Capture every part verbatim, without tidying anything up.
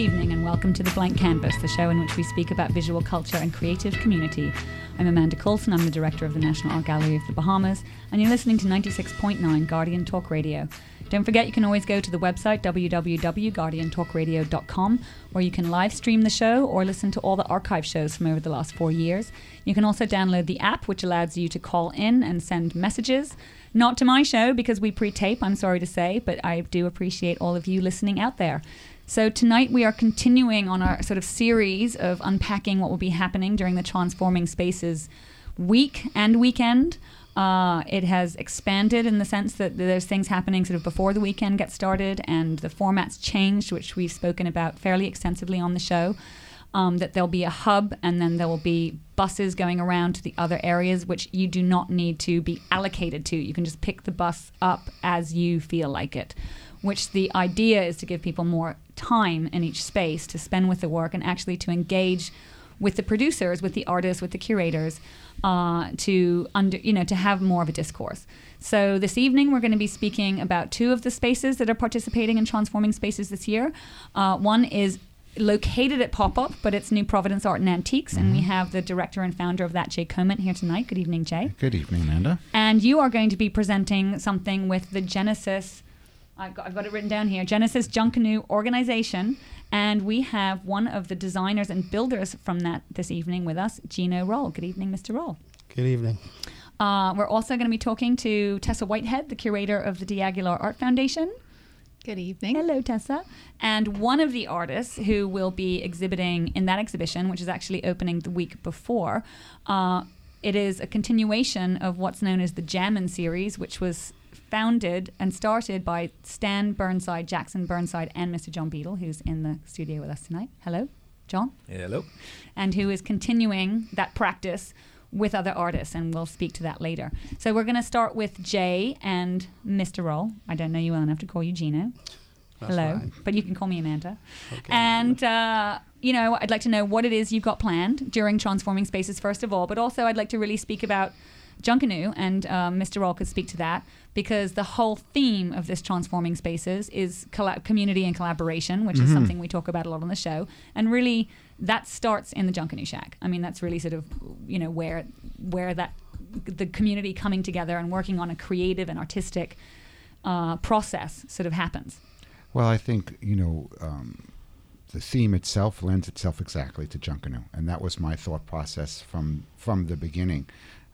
evening and welcome to The Blank Canvas, the show in which we speak about visual culture and creative community. I'm Amanda Coulson, I'm the director of the National Art Gallery of the Bahamas, and you're listening to ninety-six point nine Guardian Talk Radio. Don't forget you can always go to the website w w w dot guardian talk radio dot com, where you can live stream the show or listen to all the archive shows from over the last four years. You can also download the app, which allows you to call in and send messages. Not to my show because we pre-tape, I'm sorry to say, but I do appreciate all of you listening out there. So tonight we are continuing on our sort of series of unpacking what will be happening during the Transforming Spaces week and weekend. Uh, it has expanded in the sense that there's things happening sort of before the weekend gets started, and the format's changed, which we've spoken about fairly extensively on the show. Um, that there'll be a hub, and then there will be buses going around to the other areas, which you do not need to be allocated to. You can just pick the bus up as you feel like it, which the idea is to give people more time in each space to spend with the work and actually to engage with the producers, with the artists, with the curators, uh, to under, you know, to have more of a discourse. So this evening we're going to be speaking about two of the spaces that are participating in Transforming Spaces this year. Uh, one is located at Pop-Up, but it's New Providence Art and Antiques, mm-hmm. and we have the director and founder of that, Jay Coment, here tonight. Good evening, Jay. Good evening, Amanda. And you are going to be presenting something with the Genesis, I've got, I've got it written down here, Genesis Junkanoo organization, and we have one of the designers and builders from that this evening with us, Gino Roll. Good evening, Mister Roll. Good evening. Uh, we're also going to be talking to Tessa Whitehead, the curator of the D'Aguilar Art Foundation. Good evening. Hello, Tessa. And one of the artists who will be exhibiting in that exhibition, which is actually opening the week before, uh, it is a continuation of what's known as the Jammin' series, which was founded and started by Stan Burnside, Jackson Burnside, and Mister John Beadle, who's in the studio with us tonight. Hello, John. Hello. And who is continuing that practice with other artists, and we'll speak to that later. So we're going to start with Jay and Mister Roll. I don't know you well enough to call you Gino. That's Hello. fine. But you can call me Amanda. Okay, and, uh, you know, I'd like to know what it is you've got planned during Transforming Spaces, first of all, but also I'd like to really speak about Junkanoo, and um, Mister Roll could speak to that, because the whole theme of this Transforming Spaces is colla- community and collaboration, which mm-hmm. is something we talk about a lot on the show, and really that starts in the Junkanoo Shack. I mean, that's really sort of, you know, where where that the community coming together and working on a creative and artistic uh, process sort of happens. Well, I think, you know, um, the theme itself lends itself exactly to Junkanoo, and that was my thought process from from the beginning.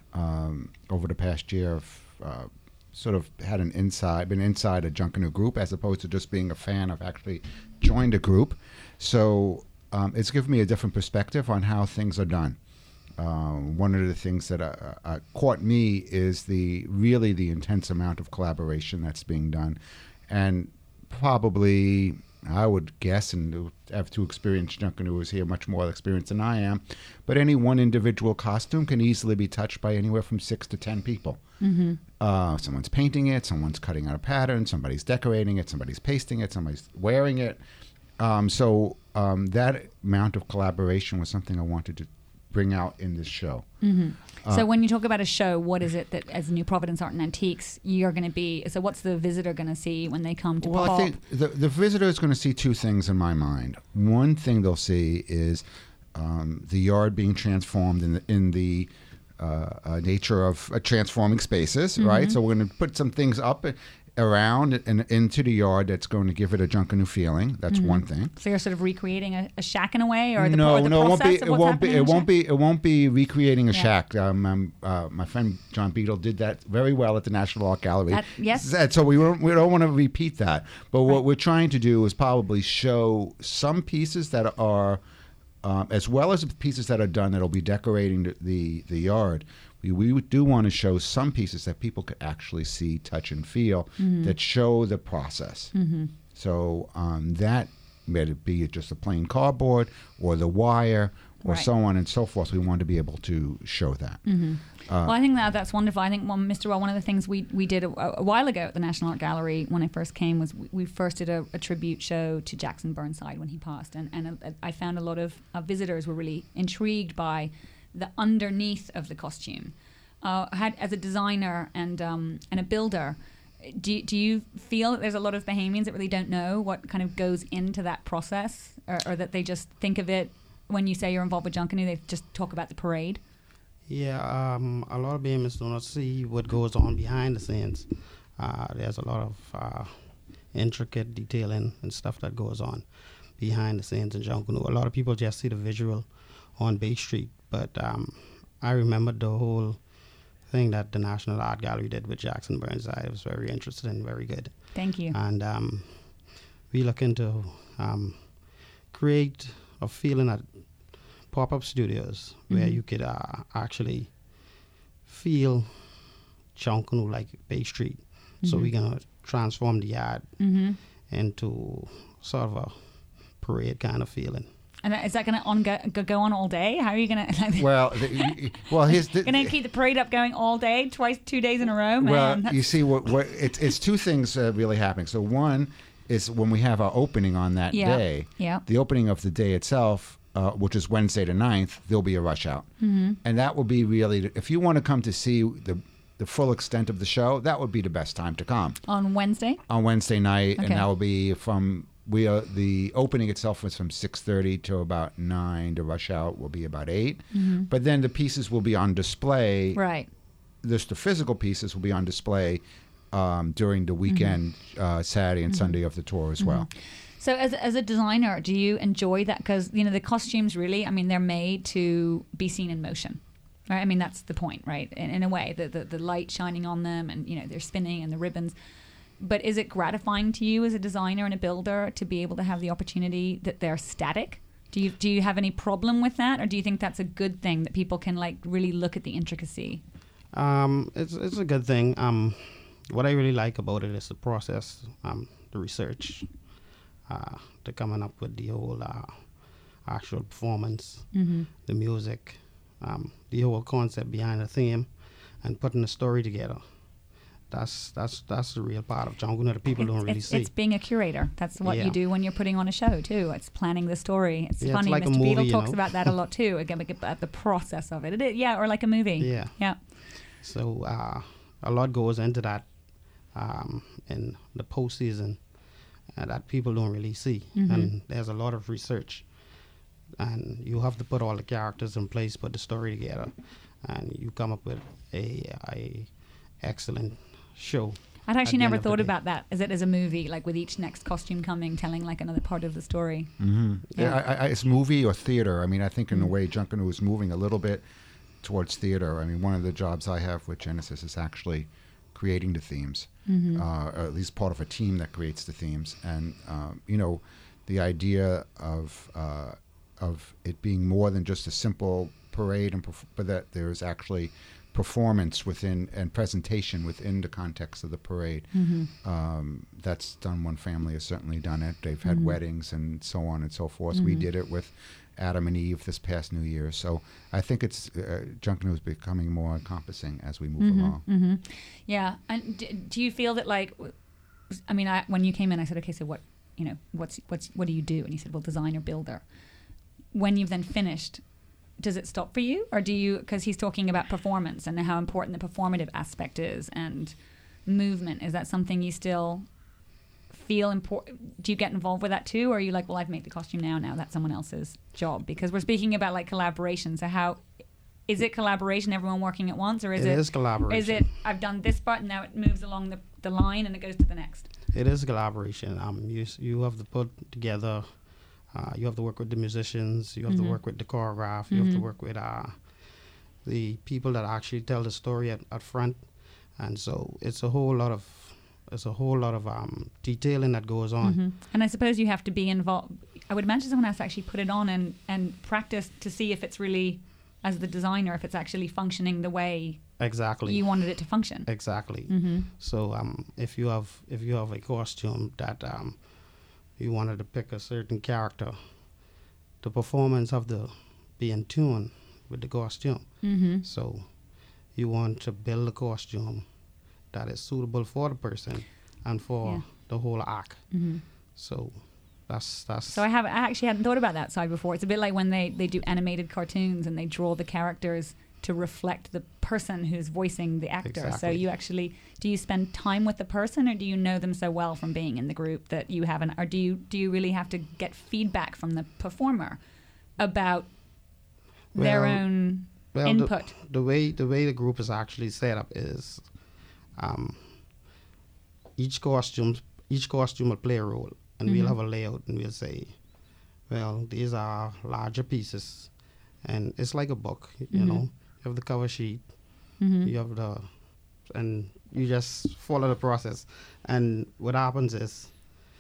Um, over the past year, I've uh, sort of had an inside, been inside a Junkanoo group as opposed to just being a fan. I've actually joined a group, so um, it's given me a different perspective on how things are done. Uh, one of the things that uh, uh, caught me is the really the intense amount of collaboration that's being done, and probably I would guess, and have two experienced Junkanooers here, much more experienced than I am, but any one individual costume can easily be touched by anywhere from six to ten people. Mm-hmm. Uh, someone's painting it, someone's cutting out a pattern, somebody's decorating it, somebody's pasting it, somebody's wearing it. Um, so um, that amount of collaboration was something I wanted to bring out in this show. Mm-hmm. Uh, so when you talk about a show, what is it that, as New Providence Art and Antiques, you're going to be, so what's the visitor going to see when they come to Well, Pop? I think the, the visitor is going to see two things in my mind. One thing they'll see is um, the yard being transformed in the, in the uh, uh, nature of uh, transforming spaces, mm-hmm. right? So we're going to put some things up around and into the yard that's going to give it a Junkanoo feeling. That's mm-hmm. one thing. So you're sort of recreating a, a shack in a way, or the, no, or the no, process it of what's won't be. happening It in won't a be. shack? It won't be recreating a Yeah. shack. Um, um, uh, my friend John Beadle did that very well at the National Art Gallery. That- yes. And so we won't, we don't want to repeat that. But what Right. we're trying to do is probably show some pieces that are, um, as well as the pieces that are done that'll be decorating the the, the yard. We, we do want to show some pieces that people could actually see, touch, and feel mm-hmm. that show the process. Mm-hmm. So um, that, whether it be just a plain cardboard or the wire or Right. so on and so forth, we want to be able to show that. Mm-hmm. Uh, well, I think that that's wonderful. I think, well, Mister Roll, one of the things we, we did a, a while ago at the National Art Gallery when I first came was we, we first did a, a tribute show to Jackson Burnside when he passed. And, and uh, I found a lot of uh, visitors were really intrigued by the underneath of the costume. Uh, had as a designer and um, and a builder, do you, do you feel that there's a lot of Bahamians that really don't know what kind of goes into that process, or, or that they just think of it when you say you're involved with Junkanoo, they just talk about the parade? Yeah, um, a lot of Bahamians do not see what goes on behind the scenes. Uh, there's a lot of uh, intricate detailing and stuff that goes on behind the scenes in Junkanoo. A lot of people just see the visual on Bay Street, but um, I remember the whole thing that the National Art Gallery did with Jackson Burnside. I was very interested and very good. Thank you. And um, we looking to um, create a feeling at pop-up studios where Mm-hmm. you could uh, actually feel Junkanoo like Bay Street. Mm-hmm. So we're going to transform the yard Mm-hmm. into sort of a parade kind of feeling. And is that going to on go, go go on all day? How are you going to? Like, Well, the, well, here's the, going to keep the parade up going all day, twice, two days in a row? Man, well, that's- you see, what, what it's it's two things uh, really happening. So one is when we have our opening on that Yeah. day. Yeah. The opening of the day itself, uh, which is Wednesday the ninth, there'll be a rush out, Mm-hmm. and that will be really. If you want to come to see the the full extent of the show, that would be the best time to come on Wednesday. on Wednesday night, Okay. and that will be from. We are, the opening itself was from six thirty to about nine. The rush out will be about eight. Mm-hmm. But then the pieces will be on display. Right. Just the physical pieces will be on display um, during the weekend, Mm-hmm. uh, Saturday and Sunday of the tour as well. So as as a designer, do you enjoy that? Because, you know, the costumes really, I mean, they're made to be seen in motion. Right? I mean, that's the point, right? In, in a way, the, the the light shining on them, and, you know, they're spinning and the ribbons. But is it gratifying to you as a designer and a builder to be able to have the opportunity that they're static? Do you do you have any problem with that, or do you think that's a good thing that people can like really look at the intricacy? Um, it's it's a good thing. Um, what I really like about it is the process, um, the research, uh, the coming up with the whole uh, actual performance, Mm-hmm. the music, um, the whole concept behind the theme, and putting the story together. That's that's that's the real part of Junkanoo that people it's, don't really it's, see. it's being a curator. That's what Yeah. you do when you're putting on a show too. It's planning the story. It's Yeah, it's funny. like a Mister movie, Beadle you talks know. about that a lot too. Again, like about the process of it. it. is- Yeah, or like a movie. Yeah. Yeah. So uh, a lot goes into that um, in the postseason uh, that people don't really see. Mhm. And there's a lot of research. And you have to put all the characters in place, put the story together, and you come up with a, a excellent show. I'd at actually the never end of the thought day. about that as it as a movie, like with each next costume coming, telling like another part of the story. Mm-hmm. Yeah. Yeah, I, I, it's movie or theater. I mean, I think in a Mm. way Junkanoo is moving a little bit towards theater. I mean, one of the jobs I have with Genesis is actually creating the themes, Mm-hmm. uh, or at least part of a team that creates the themes. And um, you know, the idea of uh, of it being more than just a simple parade, and perf- but that there's actually performance within and presentation within the context of the parade. Mm-hmm. Um, that's done. One family has certainly done it. They've had Mhm. weddings and so on and so forth. We Mhm. did it with Adam and Eve this past New Year. So I think it's uh, Junkanoo is becoming more encompassing as we move Mm-hmm, along. mm-hmm. Yeah, and d- do you feel that like, w- I mean, I, when you came in, I said, okay, so what, you know, what's what's what do you do? And you said, well, designer, builder. When you've then finished, does it stop for you, or do you? Because he's talking about performance and how important the performative aspect is and movement. Is that something you still feel important? Do you get involved with that too, or are you like, well, I've made the costume now. Now that's someone else's job? Because we're speaking about like collaboration. So how is it collaboration? Everyone working at once, or is it? It is collaboration. Is it, I've done this part and now it moves along the, the line and it goes to the next? It is collaboration. Um, you s- you have to put together. Uh, you have to work with the musicians. You have Mhm. to work with the choreograph. You have Mhm. to work with uh, the people that actually tell the story at, at front. And so it's a whole lot of it's a whole lot of um, detailing that goes on. Mhm. And I suppose you have to be involved. I would imagine someone has to actually put it on and, and practice to see if it's really, as the designer, if it's actually functioning the way Exactly. you wanted it to function. Exactly. Mm-hmm. So um, if you have if you have a costume that um, you wanted to pick a certain character, the performance have to be in tune with the costume. Mm-hmm. So you want to build a costume that is suitable for the person and for Yeah. the whole act. Mm-hmm. So that's that's So I have I actually hadn't thought about that side before. It's a bit like when they, they do animated cartoons and they draw the characters to reflect the person who's voicing the actor. So Exactly. you actually, do you spend time with the person, or do you know them so well from being in the group that you haven't, or do you do you really have to get feedback from the performer about their Well- own Well, the, input? the way the way the group is actually set up is, um, each costume each costume will play a role, and we'll Mhm. have a layout, and we'll say, well, these are larger pieces, and it's like a book, y- you Mhm. know. You have the cover sheet, Mm-hmm. you have the, and you just follow the process. And what happens is,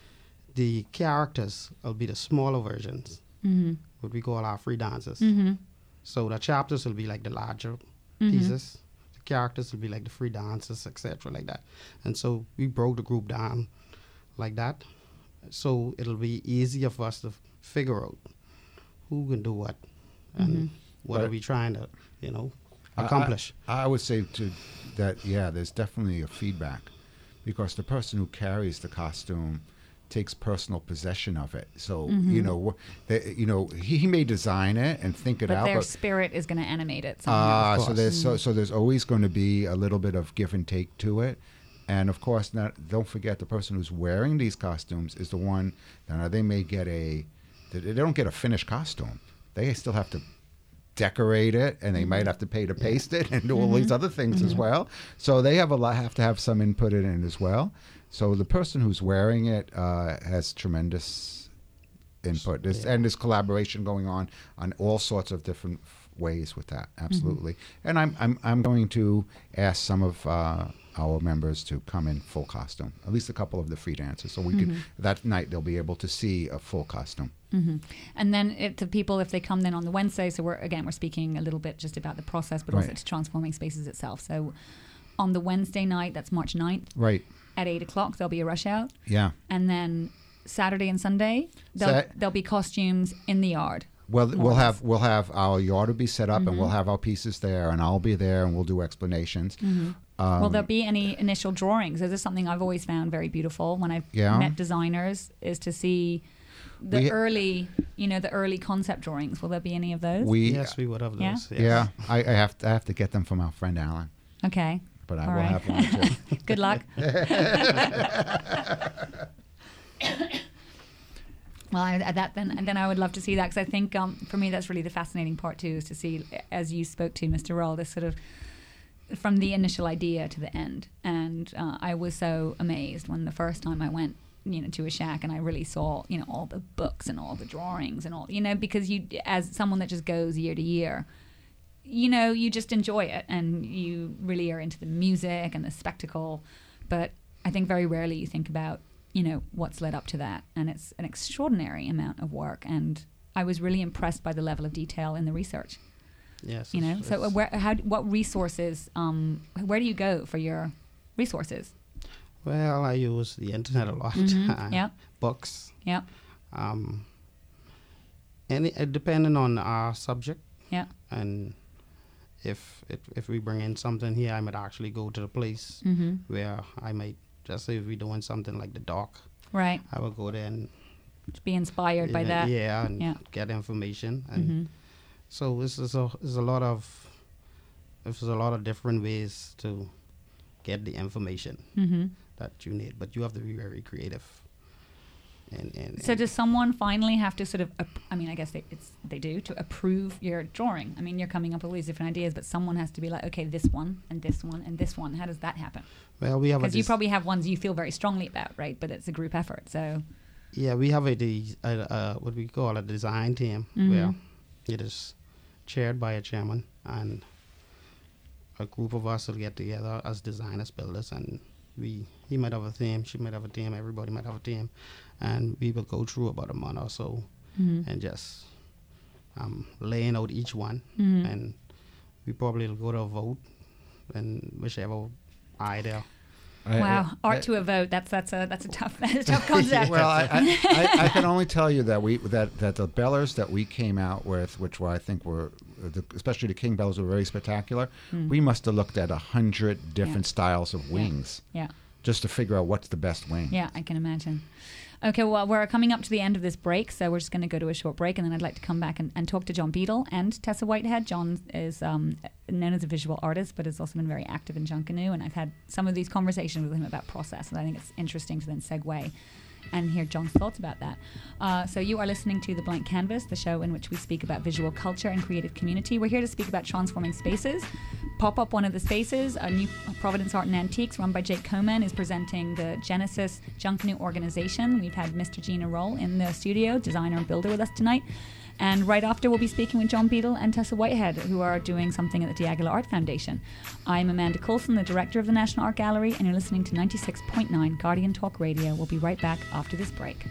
the characters will be the smaller versions, Mm-hmm. what we call our free dancers. Mm-hmm. So the chapters will be like the larger Mhm. pieces. The characters will be like the free dancers, et cetera, like that. And so we broke the group down like that. So it'll be easier for us to f- figure out who can do what and Mhm. what are But- we trying to, you know, I- accomplish. I, I would say to that, yeah, there's definitely a feedback, because the person who carries the costume takes personal possession of it. So Mm-hmm. you know, wh- they, you know, he, he may design it and think it But out, their but spirit is going to animate it somehow. ah, Of so course. there's so, so there's always going to be a little bit of give and take to it. And of course, not, don't forget the person who's wearing these costumes is the one. Now they may get a, they they don't get a finished costume. They still have to decorate it, and they might have to pay to paste it and do all these other things as well. So they have a lot, have to have some input in it as well. So the person who's wearing it uh, has tremendous input. There's, Yeah. And there's collaboration going on on all sorts of different f- ways with that. Absolutely. And I'm I'm I'm going to ask some of uh, our members to come in full costume, at least a couple of the free dancers, so we could that night they'll be able to see a full costume. hmm And then it, to people, if they come then on the Wednesday, so we're again we're speaking a little bit just about the process, but also Right. to Transforming Spaces itself. So on the Wednesday night, that's March ninth, Right. at eight o'clock, there'll be a rush out, Yeah. and then Saturday and Sunday, there'll, Sa- there'll be costumes in the yard. Well, More we'll or less. have we'll have our yard will be set up, and we'll have our pieces there, and I'll be there, and we'll do explanations. Um, Will there be any initial drawings? This is something I've always found very beautiful when I've Yeah. met designers, is to see the We- early, you know, the early concept drawings. Will there be any of those? we Yes, we would have Yeah? those. Yes. yeah, I, I have to, I have to get them from our friend Alan, Okay. but I All will right. have one too. Good luck. Well, I, I- that then, and then I would love to see that, because I think um, for me that's really the fascinating part too, is to see, as you spoke to Mister Roll, this sort of from the initial idea to the end. And uh, I was so amazed when the first time I went, you know, to a shack, and I really saw, you know, all the books and all the drawings and all, you know, because you, as someone that just goes year to year, you know, you just enjoy it, and you really are into the music and the spectacle. But I think very rarely you think about, you know, what's led up to that. And it's an extraordinary amount of work. And I was really impressed by the level of detail in the research, Yes. you know. it's- So uh, it's- where, how, what resources, um, where do you go for your resources? Well, I use the internet a lot. Mhm. uh, Yeah. Books. Yeah. Um, any uh, depending on our subject, Yeah. and if if if we bring in something here, I might actually go to the place Mm-hmm. where I might just say if we're doing something like the dock, Right. I will go there and To be inspired by yeah, that. yeah, and Yeah. get information. And Mm-hmm. so this is a is a lot of there's a lot of different ways to get the information Mm-hmm. that you need, but you have to be very creative. And, and, So and does someone finally have to sort of, ap- I mean, I guess they, it's, they do, to approve your drawing? I mean, you're coming up with all these different ideas, but someone has to be like, okay, this one and this one and this one. How does that happen? well, we have a Because you des- probably have ones you feel very strongly about, right? But it's a group effort, so. yeah, we have a, de- a, a what we call a design team Mhm. where it is chaired by a chairman, and a group of us will get together as designers, builders, and we he might have a theme, she might have a theme, everybody might have a theme, and we will go through about a month or so Mhm. and just um, laying out each one, Mhm. and we probably will go to a vote, and whichever idea. I- Wow, I- art to a vote. That's that's a that's a tough that's a tough concept. Well, I, I, I, I can only tell you that we that, that the bellers that we came out with, which were I think were, the, especially the king bells, were very spectacular. We must have looked at a hundred different styles of wings yeah, just to figure out what's the best wing. yeah, I can imagine. Okay, well, we're coming up to the end of this break, so we're just going to go to a short break, and then I'd like to come back and, and talk to John Beadle and Tessa Whitehead. John is um, known as a visual artist, but has also been very active in Junkanoo, and I've had some of these conversations with him about process, and I think it's interesting to then segue and hear John's thoughts about that. Uh, so you are listening to The Blank Canvas, the show in which we speak about visual culture and creative community. We're here to speak about transforming spaces. Pop Up, one of the spaces, a new Providence Art and Antiques run by Jake Coman, is presenting the Genesis Junkanoo organization. We've had Mister Gina Roll in the studio, designer and builder, with us tonight. And right after, we'll be speaking with John Beadle and Tessa Whitehead, who are doing something at the D'Aguilar Art Foundation. I'm Amanda Coulson, the director of the National Art Gallery, and you're listening to ninety-six point nine Guardian Talk Radio. We'll be right back after this break.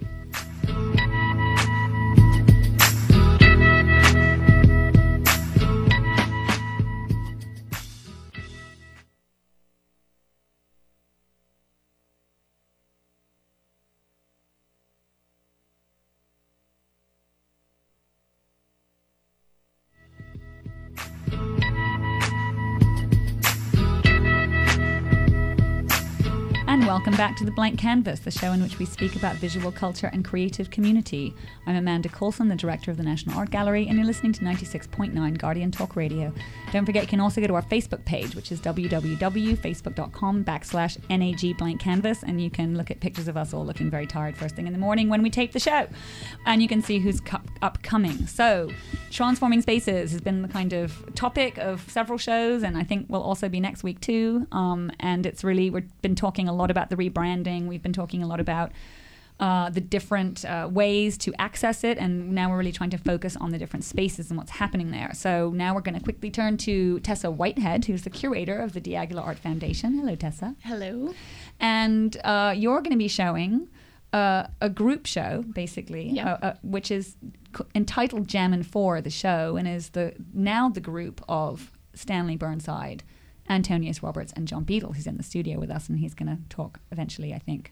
Welcome back to The Blank Canvas, the show in which we speak about visual culture and creative community. I'm Amanda Coulson, the director of the National Art Gallery, and you're listening to ninety-six point nine Guardian Talk Radio. Don't forget, you can also go to our Facebook page, which is www.facebook.com backslash NAG Blank Canvas, and you can look at pictures of us all looking very tired first thing in the morning when we tape the show. And you can see who's cu- upcoming. So, transforming spaces has been the kind of topic of several shows, and I think will also be next week too. Um, and it's really, we've been talking a lot about the rebranding. We've been talking a lot about uh, the different uh, ways to access it, and now we're really trying to focus on the different spaces and what's happening there. So now we're going to quickly turn to Tessa Whitehead, who's the curator of the D'Aguilar Art Foundation. Hello, Tessa. Hello. And uh, you're going to be showing uh, a group show, basically, yeah. uh, uh, which is c- entitled Jammin' four, the show, and is the now the group of Stanley Burnside, Antonius Roberts, and John Beadle, who's in the studio with us, and he's going to talk eventually, I think.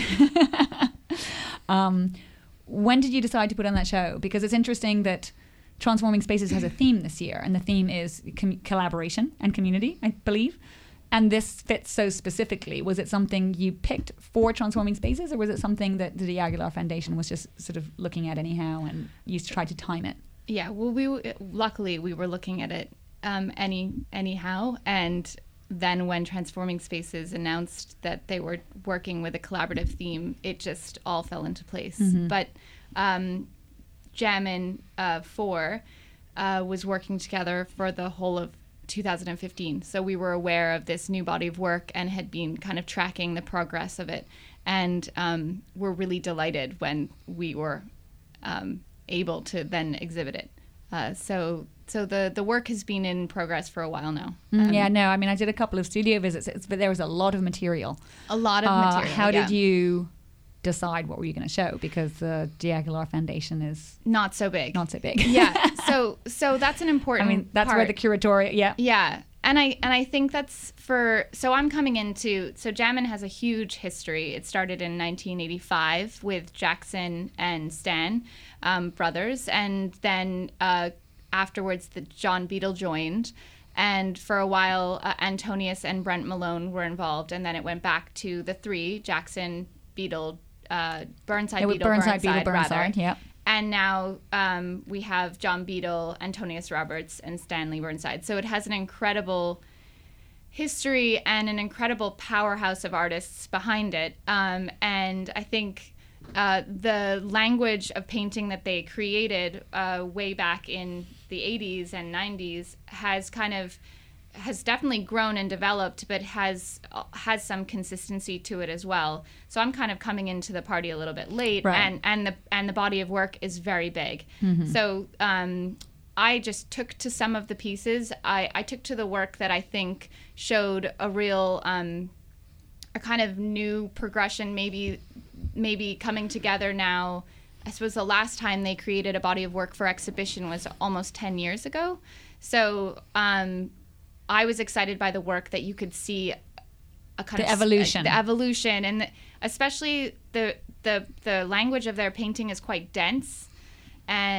um, when did you decide to put on that show? Because it's interesting that Transforming Spaces has a theme this year, and the theme is com- collaboration and community, I believe. And this fits so specifically. Was it something you picked for Transforming Spaces, or was it something that the D'Aguilar Foundation was just sort of looking at anyhow and you tried to time it? Yeah, well, we luckily we were looking at it um, any anyhow, and then when Transforming Spaces announced that they were working with a collaborative theme, it just all fell into place. Mm-hmm. But um, Jammin' uh, four uh, was working together for the whole of two thousand fifteen. So we were aware of this new body of work and had been kind of tracking the progress of it. And um, we're really delighted when we were um, able to then exhibit it. Uh, so so the, the work has been in progress for a while now. Mm, um, yeah, no, I mean, I did a couple of studio visits, but there was a lot of material. A lot of uh, material, How yeah. did you decide what were you going to show? Because the D'Aguilar Foundation is not so big. Not so big. Yeah. So so that's an important I mean, that's part. where the curatorial, yeah. Yeah. And I and I think that's for, so I'm coming into, so Jammin' has a huge history. It started in nineteen eighty-five with Jackson and Stan um, brothers. And then uh, afterwards, the John Beadle joined. And for a while, uh, Antonius and Brent Malone were involved. And then it went back to the three, Jackson, Beadle, uh, Burnside, Beadle, Burnside, Beadle, Burnside, Burnside, yeah. And now um, we have John Beadle, Antonius Roberts, and Stanley Burnside. So it has an incredible history and an incredible powerhouse of artists behind it. Um, and I think uh, the language of painting that they created uh, way back in the eighties and nineties has kind of has definitely grown and developed, but has has some consistency to it as well. So I'm kind of coming into the party a little bit late, right. and and the and the body of work is very big. Mm-hmm. So um, I just took to some of the pieces. I, I took to the work that I think showed a real um, a kind of new progression, maybe maybe coming together now. I suppose the last time they created a body of work for exhibition was almost ten years ago. So. Um, I was excited by the work that you could see a kind the of evolution, uh, the evolution, and the, especially the the the language of their painting is quite dense, and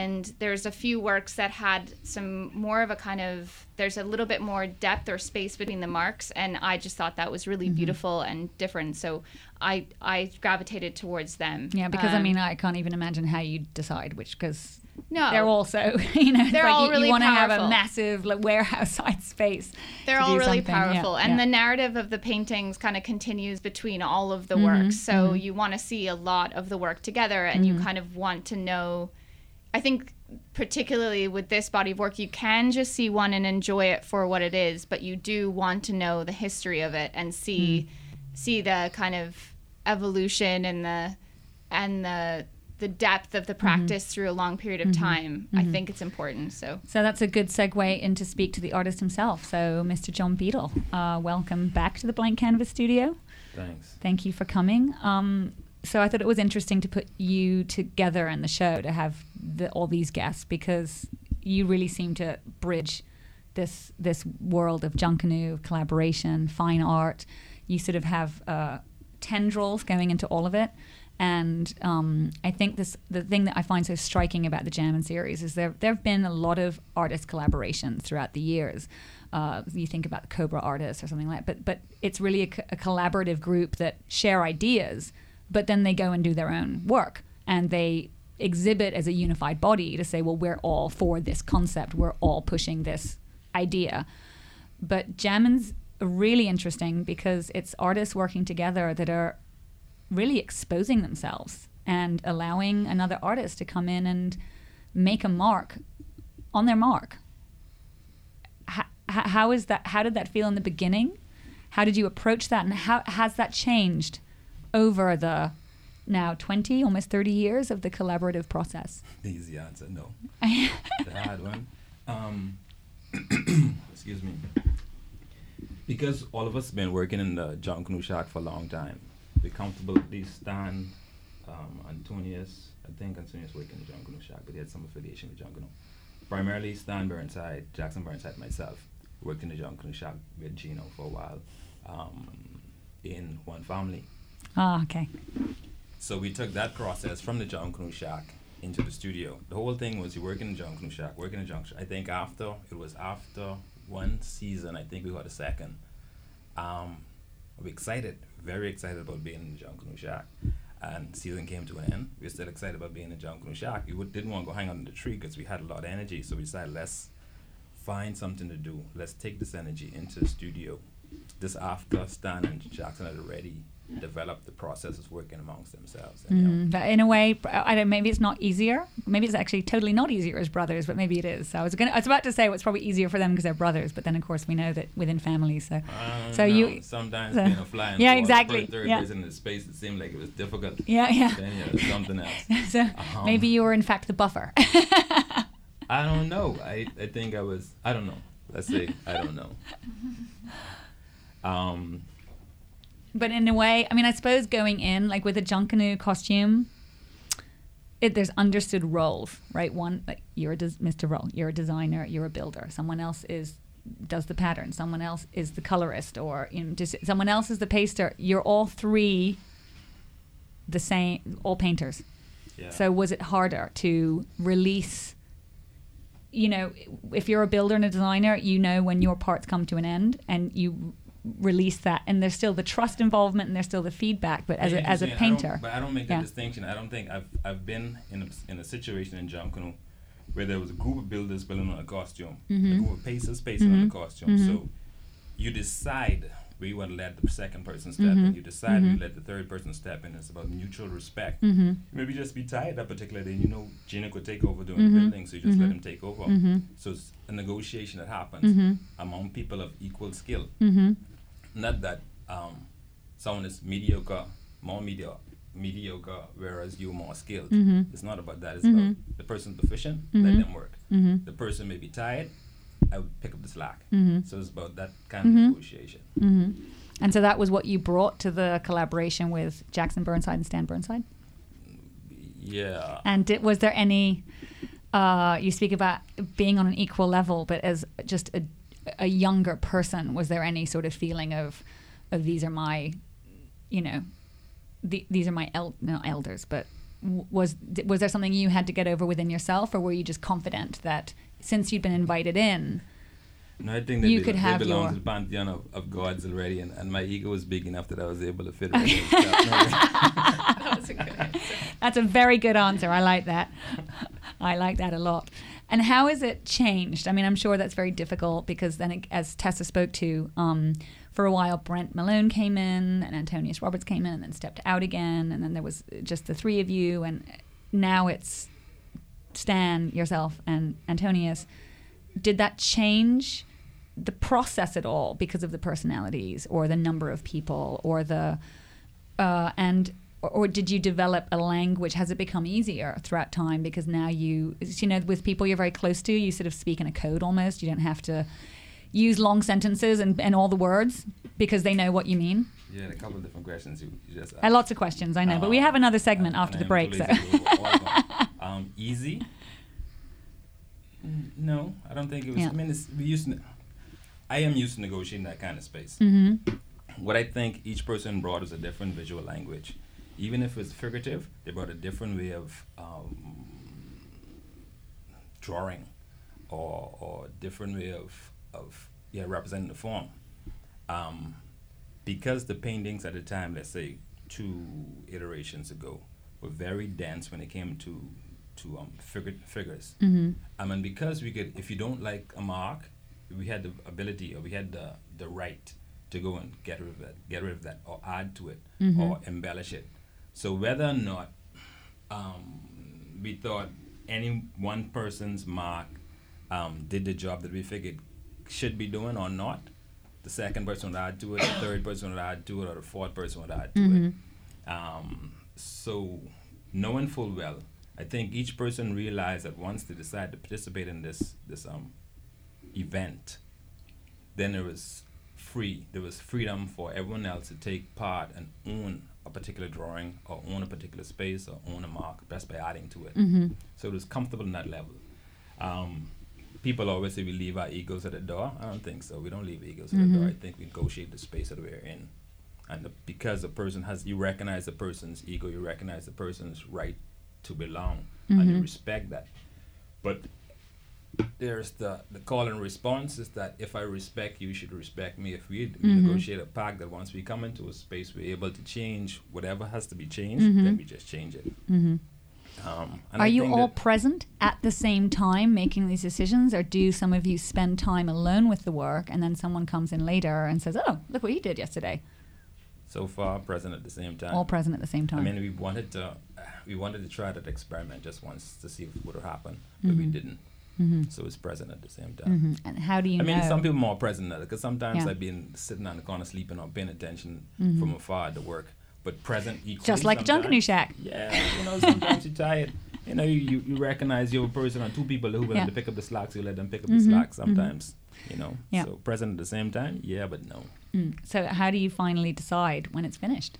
and there's a few works that had some more of a kind of, there's a little bit more depth or space between the marks, and I just thought that was really mm-hmm. beautiful and different, so I I gravitated towards them. Yeah, because um, I mean, I can't even imagine how you decide which, because no, they're all so, you know, they're like all you, really you want to have powerful. a massive like, warehouse-sized space. They're to all do really something. powerful, Yeah, and yeah. the narrative of the paintings kind of continues between all of the Mm-hmm, works, so mm-hmm. you want to see a lot of the work together, and Mm-hmm. you kind of want to know, I think particularly with this body of work, you can just see one and enjoy it for what it is, but you do want to know the history of it and see mm. see the kind of evolution and the and the the depth of the practice mm-hmm. through a long period of mm-hmm. time. Mm-hmm. I think it's important. So So that's a good segue in to speak to the artist himself. So Mister John Beadle, uh, welcome back to the Blank Canvas Studio. Thanks. Thank you for coming. Um, so I thought it was interesting to put you together in the show, to have the, all these guests, because you really seem to bridge this this world of Junkanoo, collaboration, fine art. You sort of have uh, tendrils going into all of it. And um, I think this the thing that I find so striking about the Jammin' series is there there have been a lot of artist collaborations throughout the years. Uh, you think about the Cobra artists or something like that, but but it's really a, co- a collaborative group that share ideas, but then they go and do their own work, and they exhibit as a unified body to say, well, we're all for this concept, we're all pushing this idea. But Jammin's really interesting because it's artists working together that are really exposing themselves and allowing another artist to come in and make a mark on their mark. How, how is that? How did that feel in the beginning? How did you approach that, and how has that changed over the now twenty, almost thirty years of the collaborative process? The easy answer, no. The hard one. Um, excuse me. Because all of us have been working in the Junkanoo Shack for a long time, we comfortably stand um, Antonius, I think Antonius worked in the Junkanoo Shack, but he had some affiliation with Junkanoo. Primarily Stan Burnside, Jackson Burnside, myself, worked in the Junkanoo Shack with Gino for a while um, in One Family. Ah, okay. So we took that process from the Junkanoo Shack into the studio. The whole thing was you work in the Junkanoo Shack, work in the Junkanoo Shack. I think after, it was after one season, I think we got a second. Um, we excited, very excited about being in the Junkanoo Shack. And season came to an end. We were still excited about being in the Junkanoo Shack. We would, didn't want to go hang out in the tree because we had a lot of energy. So we decided, let's find something to do. Let's take this energy into the studio. This after Stan and Jackson had already developed the process of working amongst themselves. And, Mm, you know, but in a way, I don't. Maybe it's not easier. Maybe it's actually totally not easier as brothers, but maybe it is. So I was gonna. I was about to say well, it's probably easier for them because they're brothers, but then of course we know that within families. So, Uh, so no, you sometimes so- being a flying yeah, squad, exactly, third yeah. person in the space, it seemed like it was difficult. yeah, yeah. Then yeah, there's something else. So Um, maybe you were in fact the buffer. I don't know. I, I think I was. I don't know. Let's say I don't know. Um, But in a way, I mean, I suppose going in, like with a Junkanoo costume, it, there's understood roles, right? One, like you're a des- Mister Roll, you're a designer, you're a builder. Someone else is does the pattern. Someone else is the colorist, or you know, just someone else is the paster. You're all three the same, all painters. yeah. So was it harder to release? You know, if you're a builder and a designer, you know when your parts come to an end, and you release that, and there's still the trust involvement, and there's still the feedback. But as Yeah, a as a I don't- painter, but I don't make Yeah. that distinction. I don't think I've I've been in a, in a situation in Junkanoo where there was a group of builders building on a costume, Mhm. a group of pacers pacing on Mhm. the costume. Mhm. So you decide where you want to let the second person step Mhm. in. You decide where Mhm. you let the third person step in. It's about mutual respect. mm-hmm. Maybe just be tired that particular day. You know, Gina could take over doing Mhm. the building, so you just let Mhm. him take over. Mm-hmm. So it's a negotiation that happens Mm-hmm. among people of equal skill. Mm-hmm. Not that um, someone is mediocre, more mediocre, mediocre, whereas you're more skilled. Mhm. It's not about that. It's Mhm. about the person proficient, let Mhm. them work. Mm-hmm. The person may be tired, I would pick up the slack. Mm-hmm. So it's about that kind Mhm. of negotiation. Mm-hmm. And so that was what you brought to the collaboration with Jackson Burnside and Stan Burnside. Yeah. And did, was there any? Uh, you speak about being on an equal level, but as just a, a younger person, was there any sort of feeling of, of these are my, you know, the, these are my el- not elders, but w- was was there something you had to get over within yourself, or were you just confident that since you'd been invited in, No, I think that you they, could they have belong your- to the pantheon of, of gods already, and, and my ego was big enough that I was able to fit it in. That was a good answer. That's a very good answer. I like that. I like that a lot. And how has it changed? I mean, I'm sure that's very difficult because then, it, as Tessa spoke to, um, for a while Brent Malone came in and Antonius Roberts came in and then stepped out again, and then there was just the three of you, and now it's Stan, yourself, and Antonius. Did that change the process at all because of the personalities or the number of people or the uh, and or, or did you develop a language? Has it become easier throughout time because now you you know with people you're very close to, you sort of speak in a code almost. You don't have to use long sentences and, and all the words because they know what you mean. Yeah, a couple of different questions you, you just Uh, lots of questions, I know, but we have another segment and- after and the I am break. too So. lazy to go over all of them. um, easy? N- No, I don't think it was. Yeah. I mean, it's, we used. To, I am used to negotiating that kind of space. hmm What I think each person brought is a different visual language. Even if it's figurative, they brought a different way of um, drawing, or or different way of of yeah representing the form. Um, because the paintings at the time, let's say two iterations ago, were very dense when it came to to um figure, figures. hmm I mean, because we could, if you don't like a mark, we had the ability, or we had the the right to go and get rid of it, get rid of that, or add to it, Mhm. or embellish it. So whether or not um, we thought any one person's mark um, did the job that we figured should be doing or not, the second person would add to it, the third person would add to it, or the fourth person would add to Mhm. it. Um, so knowing full well, I think each person realized that once they decided to participate in this this um, event, then there was free. There was freedom for everyone else to take part and own a particular drawing, or own a particular space, or own a mark, just by adding to it. hmm So it was comfortable in that level. Um, people always say we leave our egos at the door. I don't think so. We don't leave egos at the door. Mhm. I think we negotiate the space that we're in. And the, because the person has, you recognize the person's ego, you recognize the person's right to belong, and you Mhm. respect that. But there's the, the call and response is that if I respect you, you should respect me. If we, we Mhm. negotiate a pact that once we come into a space, we're able to change whatever has to be changed, Mhm. then we just change it. hmm Um, and Are I you think all that- present at the same time making these decisions, or do some of you spend time alone with the work and then someone comes in later and says, oh, look what you did yesterday? so far present at the same time? All present at the same time. I mean, we wanted to, we wanted to try that experiment just once to see if it would happen, but we Mhm. didn't. hmm So it's present at the same time. hmm And how do you I mean, know? some people more present than because sometimes Yeah. I've been sitting on the corner sleeping or paying attention Mhm. from afar at the work, but present equally. Just like a sometimes. Junkanoo Shack. Yeah, you know, sometimes you're tired. You know, you, you recognize you're a person or two people who are willing Yeah. to pick up the slack, so you let them pick up Mhm, the slack mhm. sometimes. You know, Yeah. so present at the same time, yeah, but no. Mm. So how do you finally decide when it's finished?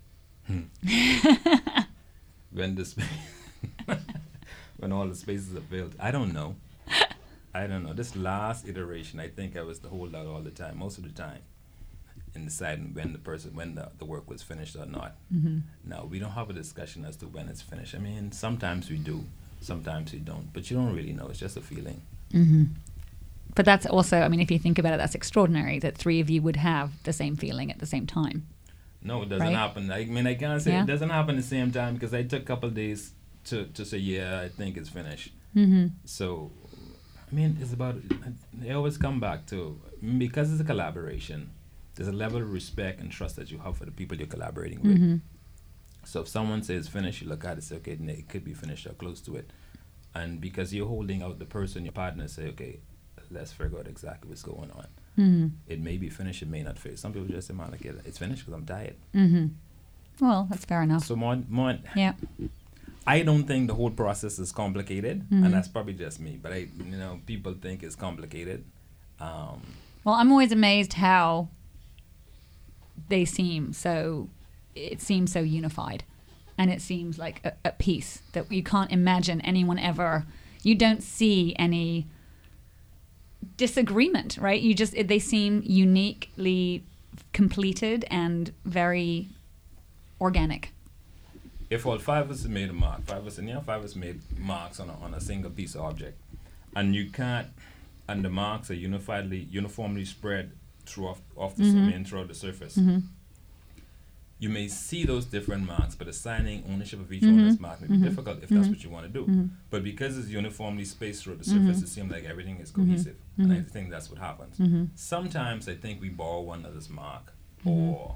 When the spa- when all the spaces are filled, I don't know. I don't know. This last iteration, I think I was the holdout all the time, most of the time, in deciding when the person, when the, the work was finished or not. hmm No, we don't have a discussion as to when it's finished. I mean, sometimes we do, sometimes we don't, but you don't really know. It's just a feeling. hmm But that's also, I mean, if you think about it, that's extraordinary that three of you would have the same feeling at the same time. No, it doesn't Right. happen. I mean, I can't say Yeah. it doesn't happen at the same time because I took a couple of days to, to say, yeah, I think it's finished. hmm So, I mean, it's about, they always come back to, because it's a collaboration, there's a level of respect and trust that you have for the people you're collaborating with. hmm So if someone says finish, you look at it and say, okay, then it could be finished or close to it. And because you're holding out the person, your partner, say, okay, let's figure out exactly what's going on. hmm It may be finished, it may not finish. Some people just say, man, like, yeah, it's finished because I'm tired. hmm Well, that's fair enough. So more, more, Yeah. I don't think the whole process is complicated, Mhm. and that's probably just me. But I, you know, people think it's complicated. Um, Well, I'm always amazed how they seem so, it seems so unified. And it seems like a, a peace that you can't imagine anyone ever, you don't see any disagreement, right? You just, they seem uniquely completed and very organic. if all five of us made a mark, five of us, and yeah, five of us made marks on a, on a single piece of object, and you can't, and the marks are unifiedly, uniformly spread through off, off the Mm-hmm. main throughout the surface. Mm-hmm. You may see those different marks, but assigning ownership of each Mhm. one of those marks may be Mhm. difficult if that's Mhm. what you want to do. Mhm. But because it's uniformly spaced throughout the Mhm. surface, it seems like everything is cohesive, and I Mhm. think that's what happens. Mm-hmm. Sometimes I think we borrow one another's mark, Mhm. or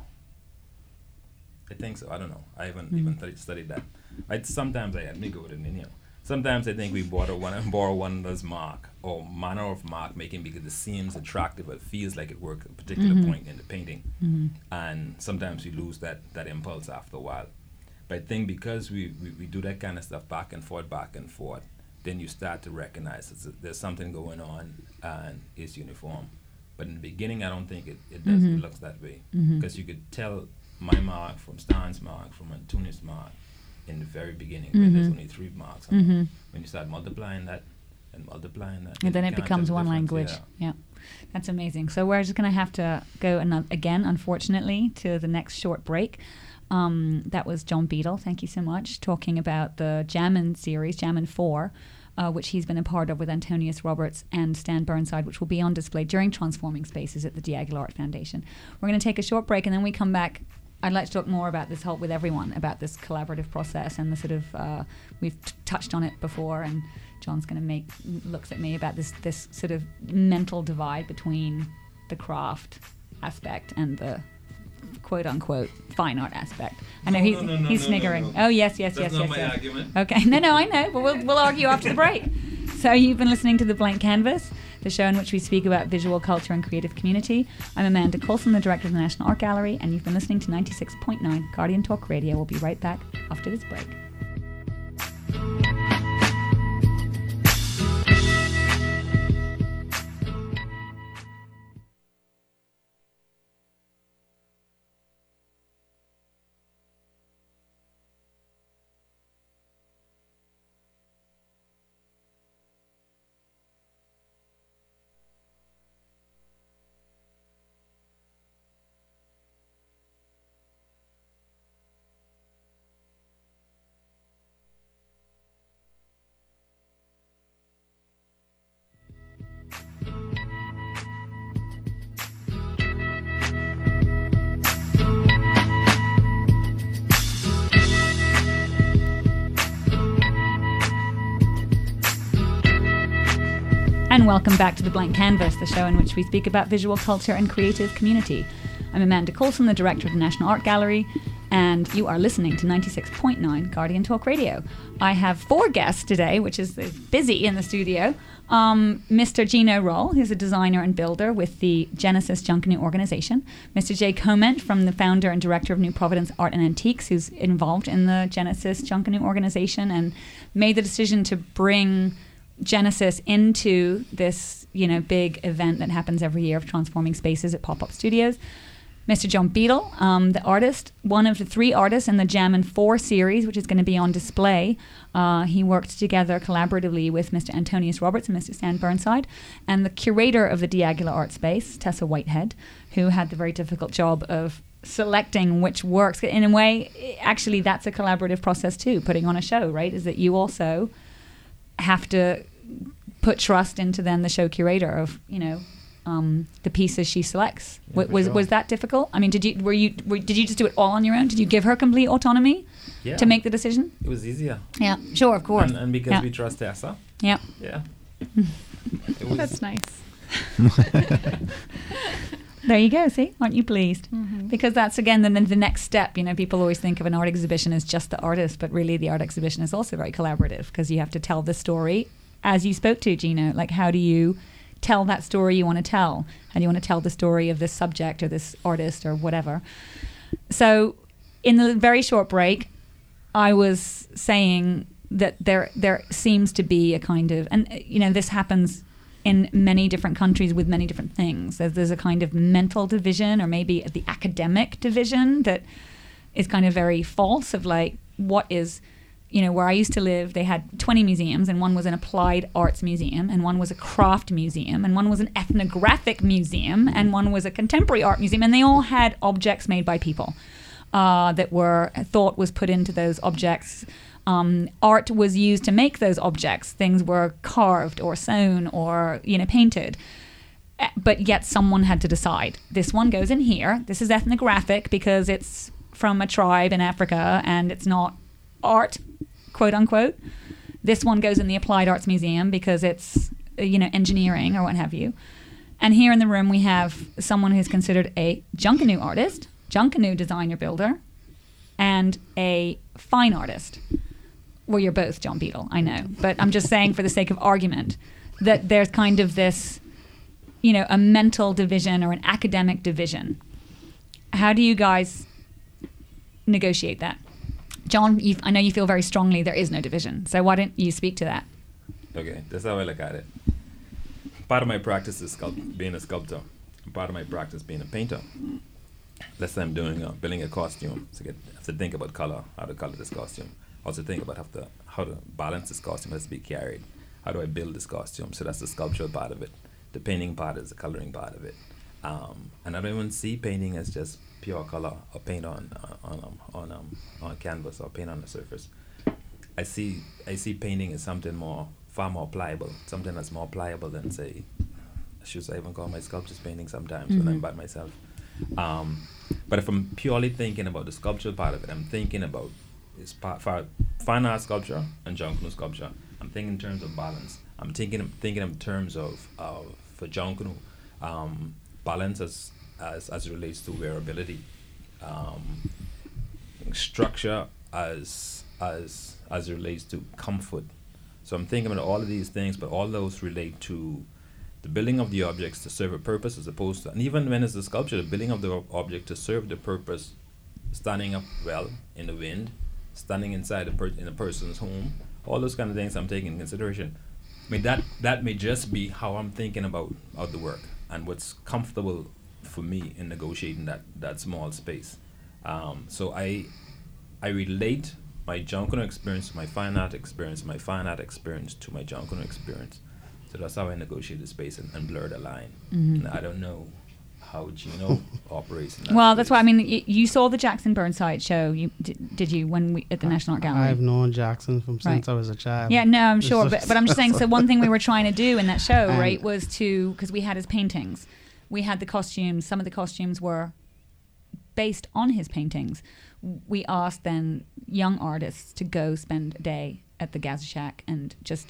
I think so. I don't know. I haven't Mhm. even th- studied that. I sometimes I let me go with it. You know, sometimes I think we borrow one borrow one another's mark or manner of mark making because it seems attractive. It feels like it worked at a particular Mhm. point in the painting, Mm-hmm. and sometimes we lose that that impulse after a while. But I think because we, we, we do that kind of stuff back and forth, back and forth, then you start to recognize that there's something going on and it's uniform. But in the beginning, I don't think it, it does. Mhm. It looks that way Mhm. because you could tell my mark from Stan's mark from Antonius' mark in the very beginning. Mhm. When there's only three marks. on it. Mm-hmm. When you start multiplying that and multiplying that, And then you it can't becomes tell the one difference. language. Yeah. Yeah. That's amazing. So we're just going to have to go ano- again, unfortunately, to the next short break. Um, that was John Beadle, thank you so much, talking about the Jammin series, Jammin four, uh, which he's been a part of with Antonius Roberts and Stan Burnside, which will be on display during Transforming Spaces at the Diaghilev Art Foundation. We're going to take a short break, and then we come back. I'd like to talk more about this whole, with everyone, about this collaborative process and the sort of, uh, we've t- touched on it before, and John's going to make, looks at me about this, this sort of mental divide between the craft aspect and the quote unquote fine art aspect. I know No, he's, no, no, no, he's no, sniggering. no, no. Oh, yes, yes, That's yes, not yes, my yes. argument. Okay, no, no, I know, but we'll, we'll argue after the break. So you've been listening to The Blank Canvas, the show in which we speak about visual culture and creative community. I'm Amanda Coulson, the director of the National Art Gallery, and you've been listening to ninety-six point nine Guardian Talk Radio. We'll be right back after this break. And welcome back to The Blank Canvas, the show in which we speak about visual culture and creative community. I'm Amanda Coulson, the director of the National Art Gallery, and you are listening to ninety-six point nine Guardian Talk Radio. I have four guests today, which is busy in the studio. Um, Mister Gino Roll, who's a designer and builder with the Genesis Junkanoo organization. Mister Jay Comment, from the founder and director of New Providence Art and Antiques, who's involved in the Genesis Junkanoo organization and made the decision to bring Genesis into this, you know, big event that happens every year of Transforming Spaces at Pop-Up Studios. Mister John Beadle, um, the artist, one of the three artists in the Jammin four series, which is going to be on display. Uh, he worked together collaboratively with Mister Antonius Roberts and Mister Stan Burnside, and the curator of the Diaghilev Art Space, Tessa Whitehead, who had the very difficult job of selecting which works. In a way, actually, that's a collaborative process too, putting on a show, right? Is that you also have to put trust into then the show curator of, you know, um, the pieces she selects. Yeah, w- for was sure. was that difficult? I mean, did you were you were, did you just do it all on your own? Did you give her complete autonomy Yeah. to make the decision? It was easier. Yeah, sure, of course. And, and because Yeah. we trust Tessa. Yeah. Yeah. It was, That's nice. There you go. See, aren't you pleased? Mhm. Because that's again the, the next step. You know, people always think of an art exhibition as just the artist, but really the art exhibition is also very collaborative because you have to tell the story, as you spoke to, Gino. Like, how do you tell that story you want to tell? How do you want to tell the story of this subject or this artist or whatever? So, in the very short break, I was saying that there there seems to be a kind of, and uh, you know, this happens in many different countries with many different things. There's, there's a kind of mental division, or maybe the academic division, that is kind of very false, of like, what is, you know, where I used to live, they had twenty museums, and one was an applied arts museum, and one was a craft museum, and one was an ethnographic museum, and one was a contemporary art museum, and they all had objects made by people. uh, that were thought was put into those objects. Um, art was used to make those objects. Things were carved or sewn or, you know, painted. Uh, But yet someone had to decide. This one goes in here. This is ethnographic because it's from a tribe in Africa and it's not art, quote unquote. This one goes in the Applied Arts Museum because it's, uh, you know, engineering or what have you. And here in the room we have someone who's considered a Junkanoo artist, Junkanoo designer builder, and a fine artist. Well, you're both John Beadle, I know. But I'm just saying for the sake of argument that there's kind of this, you know, a mental division or an academic division. How do you guys negotiate that? John, you, I know you feel very strongly there is no division. So why don't you speak to that? Okay, that's how I look at it. Part of my practice is sculpt- being a sculptor. Part of my practice being a painter. Let's say I'm doing uh, building a costume. So I get- have to think about color, how to color this costume. Also think about how to how to balance this costume has to be carried. How do I build this costume? So that's the sculptural part of it. The painting part is the coloring part of it. Um, and I don't even see painting as just pure color or paint on uh, on um, on um, on canvas or paint on the surface. I see I see painting as something more far more pliable, something that's more pliable than, say, should I even call my sculptures painting sometimes mm-hmm. when I'm by myself. Um, but if I'm purely thinking about the sculptural part of it, I'm thinking about is part for fine art sculpture and Junkanoo sculpture. I'm thinking in terms of balance. I'm thinking thinking in terms of, of for Junkanoo, um, balance as, as as it relates to wearability, um, structure as as as it relates to comfort. So I'm thinking about all of these things, but all those relate to the building of the objects to serve a purpose as opposed to, and even when it's a sculpture, the building of the o- object to serve the purpose, standing up well in the wind, standing inside a per- in a person's home, all those kind of things I'm taking into consideration. I mean, that that may just be how I'm thinking about, about the work and what's comfortable for me in negotiating that, that small space. Um, so I I relate my Junkanoo experience to my fine art experience, my fine art experience to my Junkanoo experience. So that's how I negotiate the space and, and blur the line. Mm-hmm. And I don't know how Gino operates in that Well, space. that's why, I mean, y- you saw the Jackson Burnside show, you did, did you, when we at the National Art Gallery? I've known Jackson from since Right. I was a child. Yeah, no, I'm It's sure, just- but, but I'm just saying, so one thing we were trying to do in that show, And- right, was to, because we had his paintings, we had the costumes, some of the costumes were based on his paintings. We asked then young artists to go spend a day at the Gaza Shack and just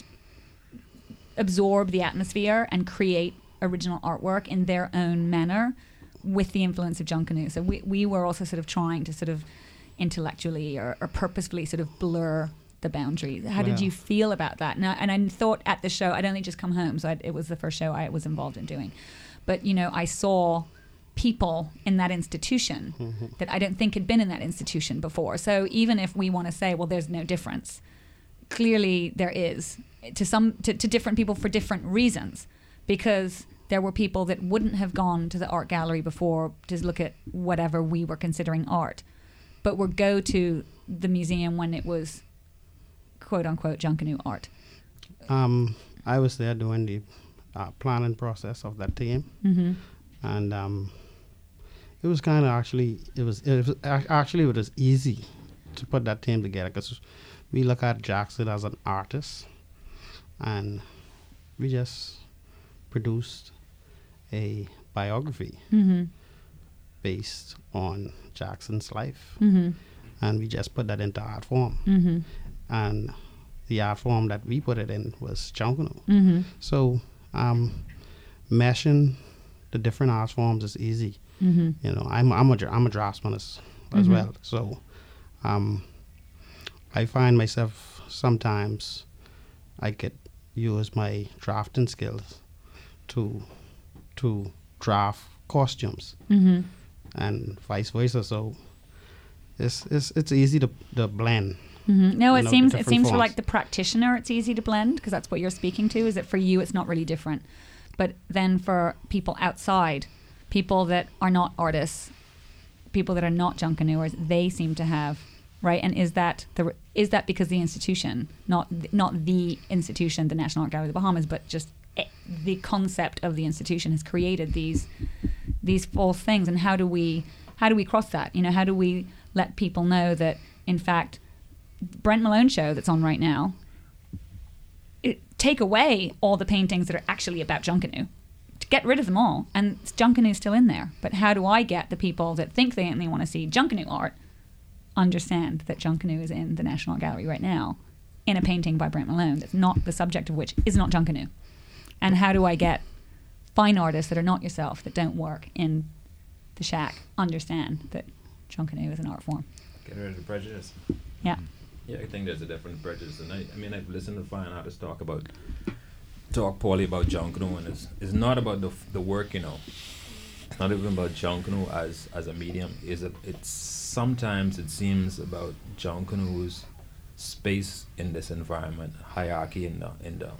absorb the atmosphere and create original artwork in their own manner with the influence of Junkanoo. So we, we were also sort of trying to sort of intellectually or, or purposefully sort of blur the boundaries. How did Well. you feel about that? And I, and I thought at the show, I'd only just come home, so I'd, it was the first show I was involved in doing. But, you know, I saw people in that institution Mm-hmm. that I don't think had been in that institution before. So even if we want to say, well, there's no difference, clearly there is to some to, to different people for different reasons, because there were people that wouldn't have gone to the art gallery before to look at whatever we were considering art, but would go to the museum when it was quote unquote Junkanoo art. Um, I was there doing the uh, planning process of that team, Mm-hmm. and um, it was kind of actually it was it was ac- actually it was easy to put that team together because we look at Jackson as an artist, and we just produced a biography Mm-hmm. based on Jackson's life, Mm-hmm. and we just put that into art form. Mm-hmm. And the art form that we put it in was Junkanoo. Mm-hmm. So um, meshing the different art forms is easy. Mm-hmm. You know, I'm I'm a dra- I'm a draftsman as, as Mhm. well. So um, I find myself sometimes I could use my drafting skills to to draft costumes Mm-hmm. and vice versa. So it's it's it's easy to, to blend. Mm-hmm. No, You it know, seems the it different seems for forms. like the practitioner, it's easy to blend because that's what you're speaking to. Is that for you, it's not really different, but then for people outside, people that are not artists, people that are not Junkanooers, they seem to have right. And is that the is that because the institution, not th- not the institution, the National Art Gallery of the Bahamas, but just e- the concept of the institution has created these these false things. And how do we how do we cross that? You know, how do we let people know that, in fact, Brent Malone show that's on right now, it, take away all the paintings that are actually about Junkanoo. Get rid of them all, and Junkanoo's still in there. But how do I get the people that think they only want to see Junkanoo art understand that Junkanoo is in the National Art Gallery right now in a painting by Brent Malone that's not the subject of which is not Junkanoo? And how do I get fine artists that are not yourself, that don't work in the shack, understand that Junkanoo is an art form? Get rid of the prejudice. Yeah. Yeah, I think there's a different prejudice. And I, I mean, I've listened to fine artists talk about, talk poorly about Junkanoo, and it's, it's not about the, f- the work, you know. It's not even about Junkanoo as, as a medium. Is it? It's sometimes it seems about Junkanoo's space in this environment, hierarchy in the in the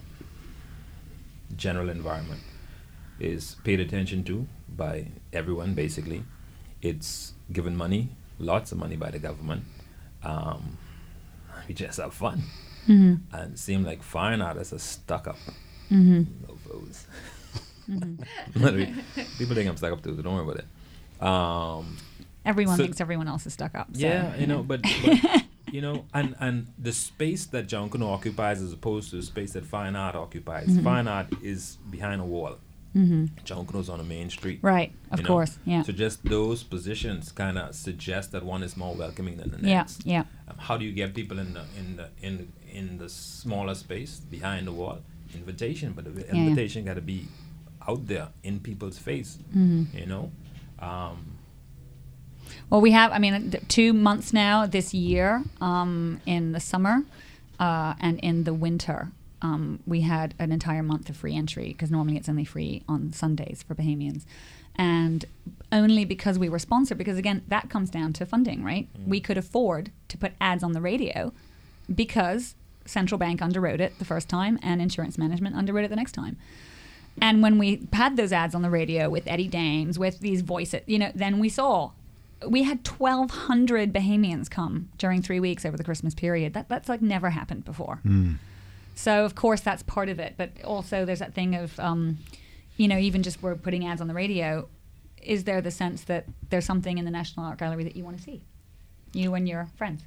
general environment is paid attention to by everyone. Basically, it's given money, lots of money by the government. Um, we just have fun, Mm-hmm. and it seems like fine artists are stuck up. Mm-hmm. No foes. Mm-hmm. Literally, people think I'm stuck up too, so don't worry about it. Um, Everyone So- thinks everyone else is stuck up. So, yeah, you know, but, but you know, and and the space that Junkanoo occupies as opposed to the space that fine art occupies. Mhm. Fine art is behind a wall. Mm-hmm. Junkanoo's on the main street. Right, of you know? course, yeah. So just those positions kind of suggest that one is more welcoming than the Yeah, next. yeah. Um, how do you get people in the in the in the, in the smaller space behind the wall? Invitation, but the Yeah, yeah. invitation got to be out there in people's face. Mm-hmm. You know. Um, Well, we have, I mean, th- two months now this year, um, in the summer uh, and in the winter. Um, we had an entire month of free entry because normally it's only free on Sundays for Bahamians. And only because we were sponsored, because again, that comes down to funding, right? Mm. We could afford to put ads on the radio because Central Bank underwrote it the first time and Insurance Management underwrote it the next time. And when we had those ads on the radio with Eddie Dames, with these voices, you know, then we saw we had twelve hundred Bahamians come during three weeks over the Christmas period. That that's like never happened before. Mm. So of course that's part of it, but also there's that thing of, um, you know, even just we're putting ads on the radio. Is there the sense that there's something in the National Art Gallery that you want to see, you and your friends?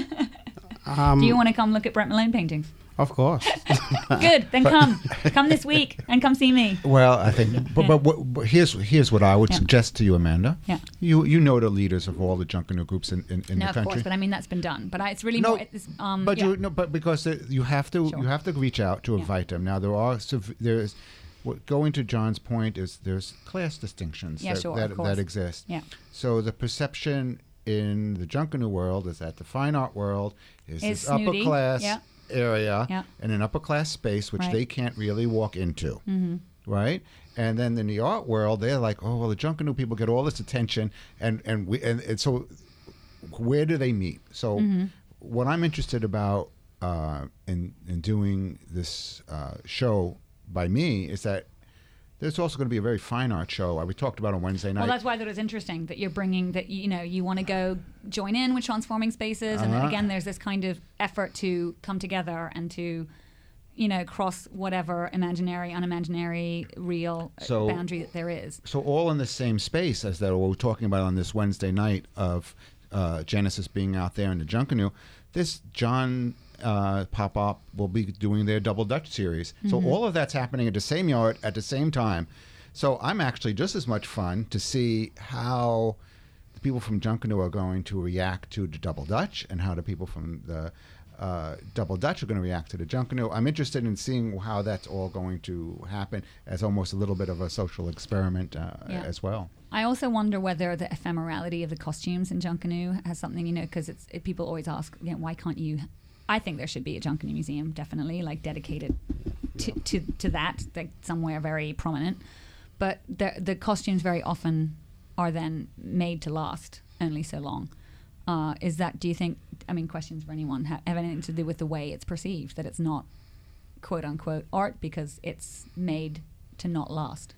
Um, Do you want to come look at Brent Malone paintings? Of course. Good, then come, come this week and come see me. Well, I think, but, Yeah. but, what, but here's here's what I would Yeah. suggest to you, Amanda. Yeah. You you know the leaders of all the Junkanoo groups in, in, in No, the of country. course, but I mean that's been done. But I, it's really No, more. It's, um, but yeah. you no, but because the, you have to Sure. you have to reach out to Yeah. invite them. Now there are sev- there's what going to John's point is there's class distinctions Yeah, that sure, that, of course. that exist. Yeah. So the perception in the Junkanoo world is that the fine art world is, Is this upper snooty, class yeah. area Yeah. and an upper class space which Right. they can't really walk into. Mm-hmm. Right, and then in the art world, they're like, oh well, the Junkanoo people get all this attention, and and we and, and so where do they meet? So Mm-hmm. what I'm interested about uh, in in doing this uh, show by me is that there's also going to be a very fine art show. Uh, we talked about on Wednesday night. Well, that's why I thought it was interesting that you're bringing that. You know, you want to go join in with Transforming Spaces, and then Uh-huh. again, there's this kind of effort to come together and to, you know, cross whatever imaginary, unimaginary, real uh, So- boundary that there is. So all in the same space as that we're talking about on this Wednesday night of uh, Genesis being out there in the Junkanoo. This John uh, Pop-Up will be doing their Double Dutch series. So all of that's happening at the same yard at the same time. So I'm actually just as much fun to see how the people from Junkanoo are going to react to the Double Dutch and how the people from the uh, Double Dutch are going to react to the Junkanoo. I'm interested in seeing how that's all going to happen as almost a little bit of a social experiment uh, Yeah. as well. I also wonder whether the ephemerality of the costumes in Junkanoo has something, you know, because it's it, people always ask, you know, why can't you? I think there should be a Junkanoo museum, definitely, like dedicated to to, to that, like somewhere very prominent. But the the costumes very often are then made to last only so long. Uh, is that? Do you think? I mean, questions for anyone have, have anything to do with the way it's perceived, that it's not quote unquote art because it's made to not last.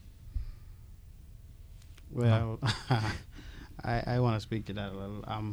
Well, I, I want to speak to that a little. Um,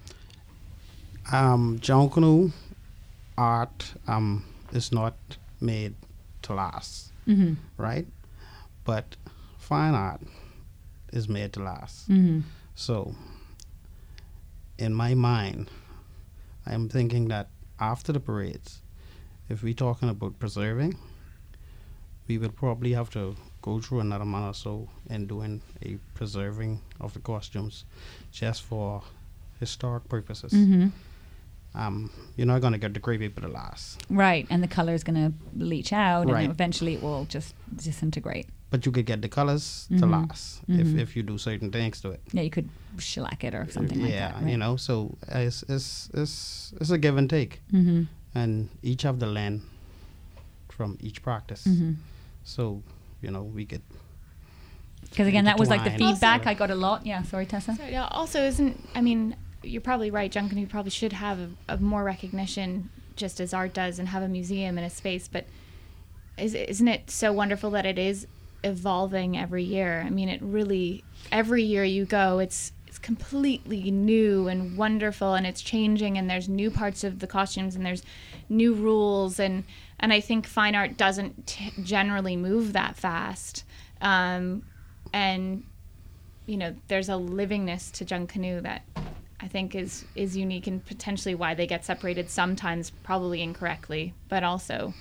um, Junkanoo art um, is not made to last, Mm-hmm. right? But fine art is made to last. Mm-hmm. So in my mind, I'm thinking that after the parades, if we're talking about preserving, we will probably have to go through another month or so in doing a preserving of the costumes just for historic purposes. Mm-hmm. Um, you're not going to get the gray paper to last. Right, and the color is going to leach out, Right. and eventually it will just disintegrate. But you could get the colors to Mhm. last Mhm. if, if you do certain things to it. Yeah, you could shellac it or something like yeah, that. Right? you know, so it's, it's, it's, it's a give and take. Mm-hmm. And each have the learn from each practice. Mm-hmm. So, you know, we could. Because again, that was like the intertwine. feedback Also- I got a lot. Yeah, sorry, Tessa. So, yeah, also, isn't, I mean, you're probably right, Junkanoo probably should have a, a more recognition, just as art does, and have a museum and a space, but is, isn't it so wonderful that it is evolving every year? I mean, it really, every year you go, it's it's completely new and wonderful, and it's changing, and there's new parts of the costumes, and there's new rules, and, and I think fine art doesn't t- generally move that fast. Um, and, you know, there's a livingness to Junkanoo that I think is is unique, and potentially why they get separated sometimes, probably incorrectly, but also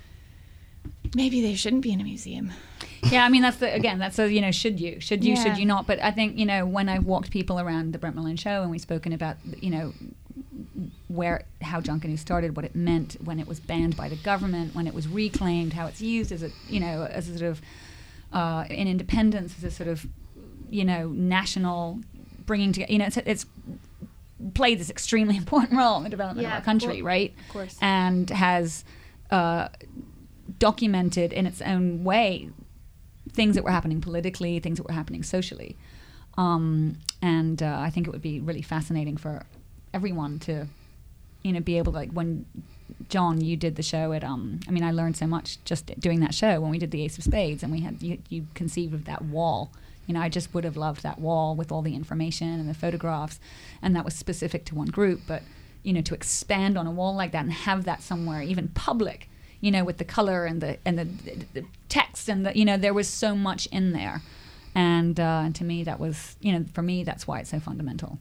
maybe they shouldn't be in a museum. Yeah, I mean that's the again that's a you know should you should you Yeah. should you not? But I think you know when I've walked people around the Brent Malone show and we've spoken about you know where how Junkanoo started, what it meant when it was banned by the government, when it was reclaimed, how it's used as a you know as a sort of uh, in independence as a sort of you know national bringing together. You know it's it's played this extremely important role in the development Yeah, of our country, of right? Of course. And has uh, documented in its own way things that were happening politically, things that were happening socially. Um, and uh, I think it would be really fascinating for everyone to, you know, be able to, like, when, John, you did the show at, um, I mean, I learned so much just doing that show when we did the Ace of Spades, and we had, you, you conceived of that wall. You know, I just would have loved that wall with all the information and the photographs, and that was specific to one group. But, you know, to expand on a wall like that and have that somewhere, even public, you know, with the color and the and the, the, the text and the, you know, there was so much in there. And, uh, and to me, that was, you know, for me, that's why it's so fundamental.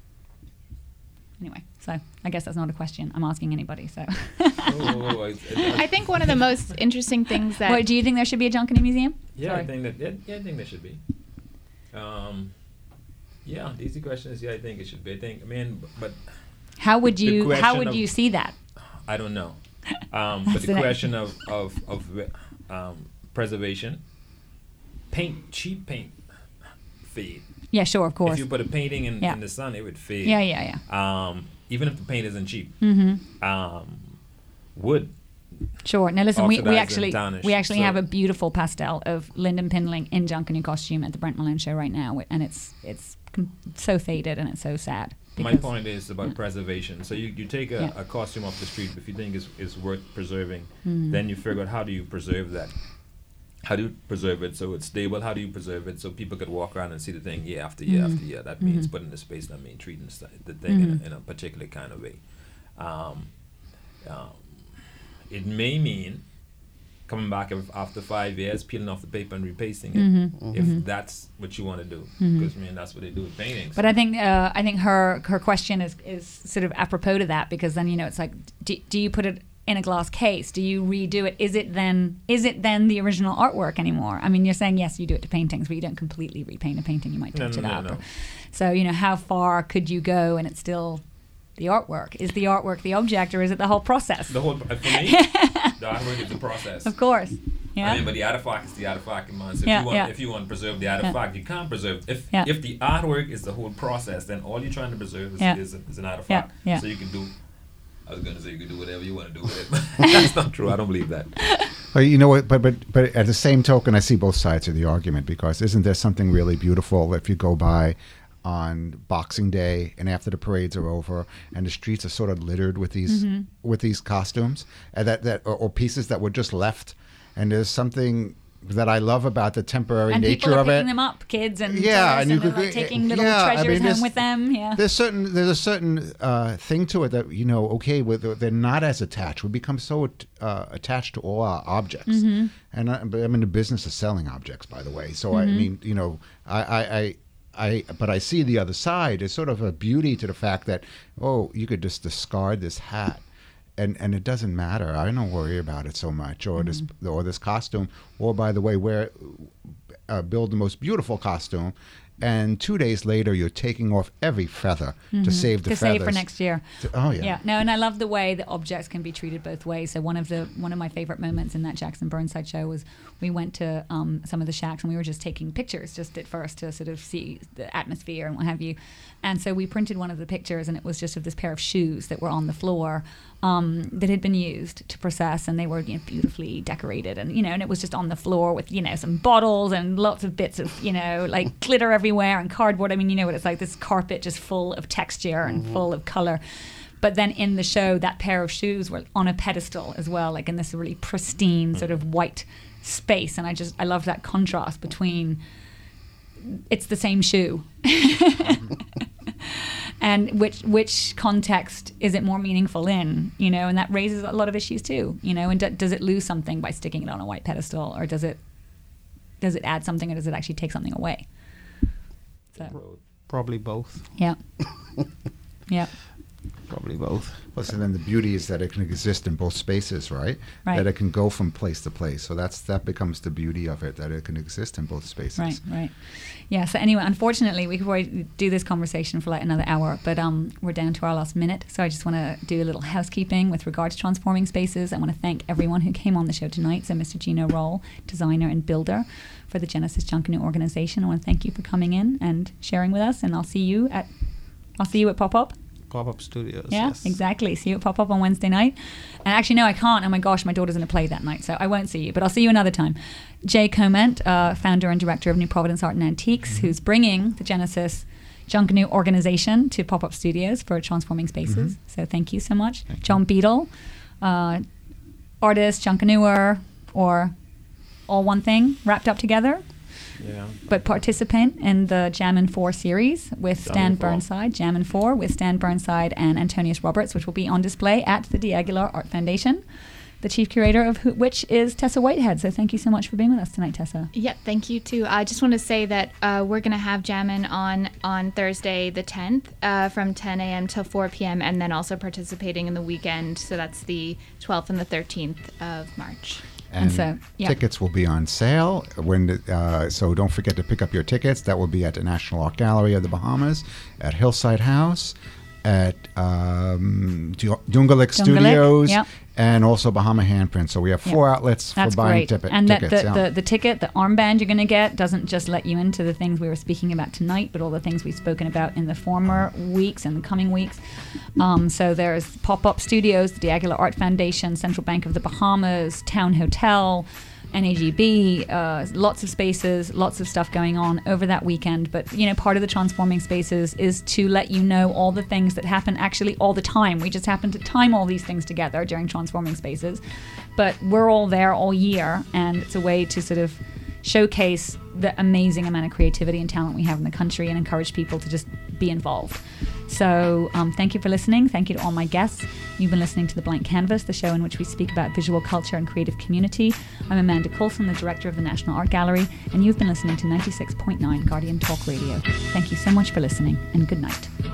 Anyway, so I guess that's not a question. I'm asking anybody, so. Oh, I, I, I think one of the most interesting things that What, do you think there should be a Junkanoo museum? yeah, Sorry. I think that yeah, yeah, I think there should be. Um, yeah, the easy question is yeah, I think it should be. I think I mean, but How would The you, how question would of- you see that? I don't know. Um, but That's the the question of of of um, preservation, paint cheap paint fade. Yeah, sure, of course. If you put a painting in, Yeah. in the sun, it would fade. Yeah, yeah, yeah. Um, even if the paint isn't cheap. Mm-hmm. Um, wood. Sure. Now listen, we, we Oxidized and actually tarnished, we actually so- have a beautiful pastel of Lyndon Pindling in Junkanoo costume at the Brent Malone show right now, and it's it's com- so faded and it's so sad. My because- point is about yeah. preservation. So you, you take a, Yeah. a costume off the street if you think is is worth preserving, Mhm. then you figure out how do you preserve that. How do you preserve it so it's stable? How do you preserve it so people could walk around and see the thing year after year Mhm. after year? That means Mhm. putting the space, that means treating the, st- the thing in, Mhm. a, in a particular kind of way. Um, um, it may mean coming back af- after five years, peeling off the paper and repasting it, Mhm. if Mhm. that's what you want to do. Mhm. Because I mean, that's what they do with paintings. But I think uh, I think her her question is is sort of apropos to that, because then you know it's like do, do you put it in a glass case? Do you redo it? Is it then is it then the original artwork anymore? I mean, you're saying yes, you do it to paintings, but you don't completely repaint a painting. You might No, touch no, it no, up. no. Or- so you know, how far could you go and it's still the artwork? Is the artwork the object, or is it the whole process? The whole, uh, for me, the artwork is the process. Of course. Yeah. I mean, but the artifact is the artifact, man. So if Yeah, you want, yeah. if you want to preserve the artifact, you can't preserve. If Yeah. if the artwork is the whole process, then all you're trying to preserve is, Yeah. is, a, is an artifact. Yeah, yeah. So you can do. I was gonna say you can do whatever you want to do with it, but that's not true. I don't believe that. Well, you know what? But but but at the same token, I see both sides of the argument, because isn't there something really beautiful if you go by on Boxing Day and after the parades are over and the streets are sort of littered with these Mm-hmm. with these costumes and that that or, or pieces that were just left, and there's something that I love about the temporary And nature people are of picking it. them up, kids and Yeah, tourists, and you and they're, could- like, taking little yeah, I treasures mean, there's- home with them. Yeah. There's certain there's a certain uh, thing to it that you know. Okay, with, they're not as attached. We become so uh, attached to all our objects, Mm-hmm. and I, but I'm in the business of selling objects, by the way. So I mean, you know, I I, I I but I see the other side. There's sort of a beauty to the fact that, oh, you could just discard this hat, and and it doesn't matter. I don't worry about it so much, or mm-hmm. this or this costume, or by the way, wear uh, build the most beautiful costume. And two days later, you're taking off every feather mm-hmm. to save the to feathers. save for next year. To, oh yeah. Yeah. No, and I love the way that objects can be treated both ways. So one of the one of my favorite moments in that Jackson Burnside show was we went to um, some of the shacks and we were just taking pictures, just at first to sort of see the atmosphere and what have you. And so we printed one of the pictures, and it was just of this pair of shoes that were on the floor um, that had been used to process, and they were, you know, beautifully decorated, and you know, and it was just on the floor with, you know, some bottles and lots of bits of, you know, like glitter everywhere and cardboard. I mean, you know what it's like, this carpet just full of texture and mm-hmm. full of color. But then in the show, that pair of shoes were on a pedestal as well, like in this really pristine sort of white space, and I just I love that contrast between it's the same shoe. And which which context is it more meaningful in, you know, and that raises a lot of issues too, you know, and d- does it lose something by sticking it on a white pedestal, or does it does it add something, or does it actually take something away? So. Probably both. Yeah. Yeah. Probably both. Well, so then the beauty is that it can exist in both spaces, right? Right. That it can go from place to place. So that's that becomes the beauty of it, that it can exist in both spaces. Right, right. Yeah, so anyway, unfortunately, we could probably do this conversation for like another hour, but um, we're down to our last minute. So I just want to do a little housekeeping with regard to transforming spaces. I want to thank everyone who came on the show tonight. So Mister Gino Roll, designer and builder for the Genesis Junkanoo organization. I want to thank you for coming in and sharing with us, and I'll see you at I'll see you at Pop-Up. Pop-Up Studios. Yeah, yes. Exactly. See you at Pop-Up on Wednesday night. And actually, no, I can't. Oh my gosh, my daughter's in a play that night, so I won't see you. But I'll see you another time. Jay Comment, uh, founder and director of New Providence Art and Antiques, mm-hmm. who's bringing the Genesis Junkanoo organization to Pop-Up Studios for Transforming Spaces. Mm-hmm. So thank you so much. Thank John you. Beadle, uh, artist, Junkanooer, or all one thing wrapped up together. Yeah. But participant in the Jammin' four series with Jammin' Stan four. Burnside, Jammin' four with Stan Burnside and Antonius Roberts, which will be on display at the D'Aguilar Art Foundation, the chief curator of who, which is Tessa Whitehead. So thank you so much for being with us tonight, Tessa. Yeah, thank you too. I just want to say that uh, we're going to have Jammin' on on Thursday the tenth uh, from ten a.m. till four p.m. and then also participating in the weekend. So that's the twelfth and the thirteenth of March. And, And so, yeah. tickets will be on sale. When the, uh, so don't forget to pick up your tickets. That will be at the National Art Gallery of the Bahamas, at Hillside House, at um, Joondalup Studios, yep. and also Bahama Handprint. So we have four Yep. outlets That's for buying great. tippet, and that tickets. the, yeah. the, the ticket, the armband you're going to get doesn't just let you into the things we were speaking about tonight, but all the things we've spoken about in the former weeks and the coming weeks. Um, so there's Pop-Up Studios, the D'Aguilar Art Foundation, Central Bank of the Bahamas, Town Hotel, N A G B, uh, lots of spaces, lots of stuff going on over that weekend. But, you know, part of the Transforming Spaces is to let you know all the things that happen actually all the time. We just happen to time all these things together during Transforming Spaces. But we're all there all year, and it's a way to sort of showcase the amazing amount of creativity and talent we have in the country and encourage people to just be involved. So um, thank you for listening. Thank you to all my guests. You've been listening to The Blank Canvas, the show in which we speak about visual culture and creative community. I'm Amanda Coulson, the director of the National Art Gallery, and you've been listening to ninety-six point nine Guardian Talk Radio. Thank you so much for listening, and good night.